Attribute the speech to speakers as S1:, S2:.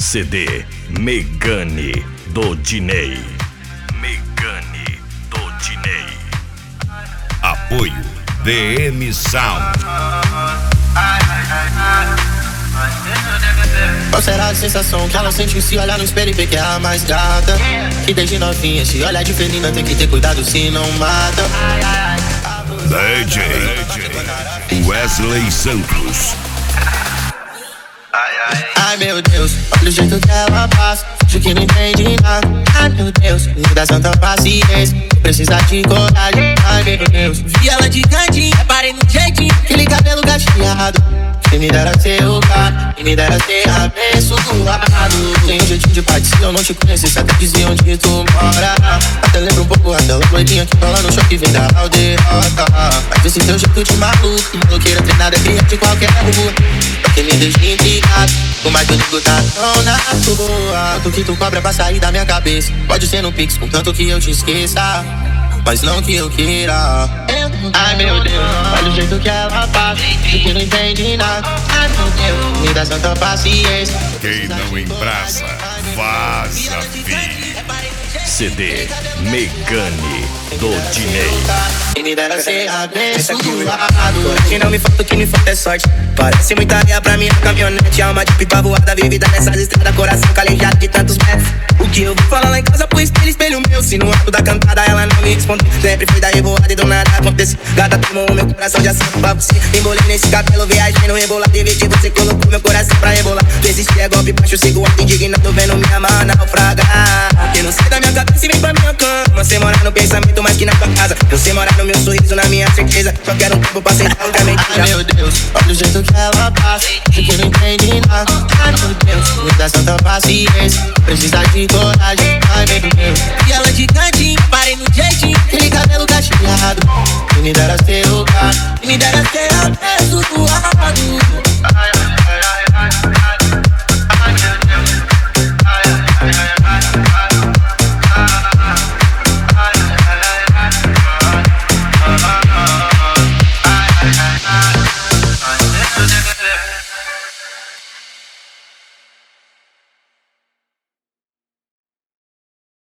S1: CD Megane do Diney. Megane do Diney. Apoio DM Sound.
S2: Qual será a sensação que ela sente se olhar no espelho e ver que é a mais gata? Que desde novinha se olhar de felina tem que ter cuidado se não mata.
S1: DJ Wesley Santos.
S2: Ai meu Deus, olha o jeito que ela passa, finge que não entende nada. Ai meu Deus, me dá santa paciência, precisa de coragem. Ai meu Deus, vi ela de cantinho, reparei no jeitinho, aquele cabelo cacheado. Quem me dera ser o cara, quem me dera ser abençoado. Tem um jeitinho de pai, se eu não te conhecesse até dizer onde tu mora. Até lembro um pouco aquela loirinha que cola no show que vem da aldeota. Mas esse teu jeito de maluco, bloqueira treinada é cria de qualquer rua. Porque me deixa intrigado, por mais que eu digo tá tão na toa. Tanto que tu cobra pra sair da minha cabeça, pode ser no Pix, contanto que eu te esqueça, mas não que eu queira. Ai meu Deus, olha o jeito que ela passa, que não entende nada. Ai meu Deus, me dá santa paciência.
S1: Quem não embraça, vaza, filho. CD Megane do Diney.
S2: Quem me dera ser abençoado.
S3: Que não me falta, o que me falta é sorte. Parece muita areia pra minha caminhonete. Alma de pipa voada, vivida nessas estradas. Coração calejado de tantos metros. O que eu vou falar lá em casa pro espelho meu. Se no alto da cantada ela não me responde. Sempre fui da revoada e do nada acontece. Gata tomou o meu coração de assalto pra você. Embolei nesse cabelo, viajei no rebolar. DVD você colocou meu coração pra rebolar. Desistir é golpe baixo, sigo alto indignado. Vendo minha mão naufragar. Que não sai da minha cabeça e vem pra minha cama. Você mora no pensamento mais que na tua casa. Você mora no meu sorriso, na minha certeza. Só quero um tempo pra sentar um caminho.
S2: Ai meu Deus, olha o jeito que ela passa, que não entende nada. Ai meu Deus, me dá santa paciência, precisa de coragem.